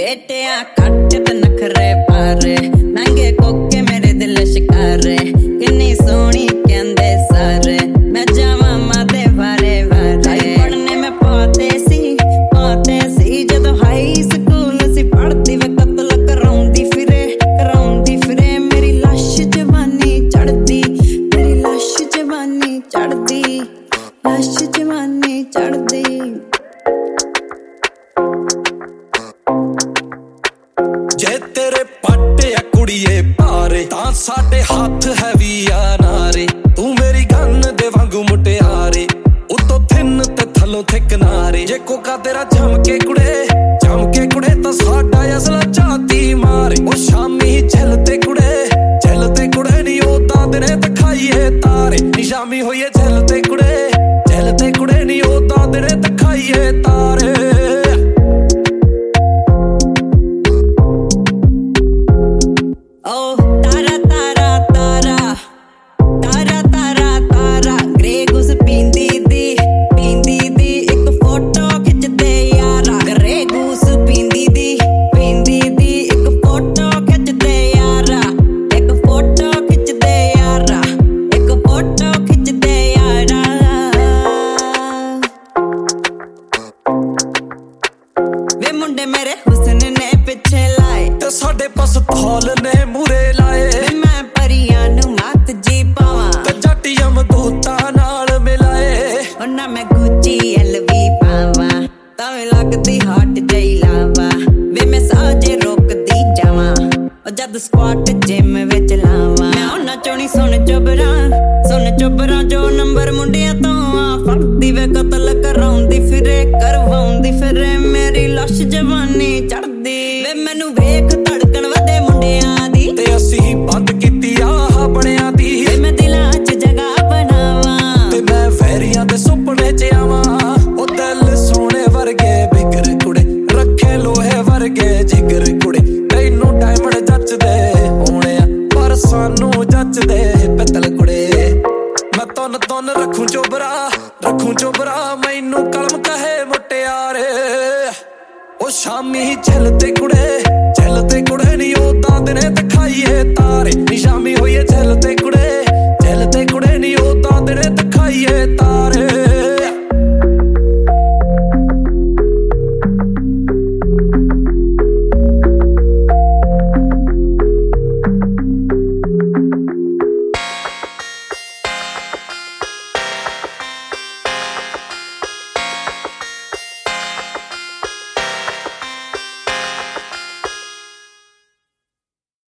बेटिया कट ते नखरे पारे महंगे कोके मेरे दिल शिकारे किन्नी सोहनी कहंदे सारे मैं जावां माते वारे वारे पढ़ने में पाते सी जदों हाई स्कूल सी पढ़दी वे कतल कराउंदी फिरे मेरी लाश जवानी चढ़दी मेरी लाश जवानी चढ़दी लाश जवानी चढ़दी जे तेरे पट्टे आ कुड़िए पारे तां साडे हाथ है वी आ नारे तू मेरी गन दे वांगू मुटियारे उतो थिन ते थल्लों थे किनारे जे कोका तेरा जम के कुड़े तां साडा असला जाती मारे ओ शामी झलते कुड़े नी ओ दादने दिखाइए तारे नी शामी होइए झलते कुड़े नी ओ दादने दिखाइए तारे वे मुंडे मेरे हुस्न ने पिछे लाए ते साडे पास थौल ने मुरे लाए मैं परियां नू मत जी पावां ते जट यमदूतां नाल मिलाए उन्ना मैं गुची एलवी पावां तावें लगदी हॉट जई लावा वे मैं साजे रोकदी जावां ओ जद स्क्वाट जिम विच लावां मैं उन्ना चोणी सुन चुबरा जो नंबर मुंडिया तो आ फड़दी वे कतल कराउंदी फिरे करवाउंदी फिरे मेरी लाश जवानी चढ़दी वे मैनू वेख धड़कन वदे मुंडियां दी ते असीं बंद कीती आह बणियां दी वे मैं दिलां च जगह बनावां ते मैं वैरियां दे सुपने च आवां ओ दिल सोने वर्गे बिगर कुड़े रखे लोहे वर्गे जिगर कुड़े तैनू डायमंड जचदे होणे पर सानू जचदे पित्तल कुड़े मैं तुन रखूं चोबरा मैनू कलम कहे मुटियारे ओ शामी झलते कुड़े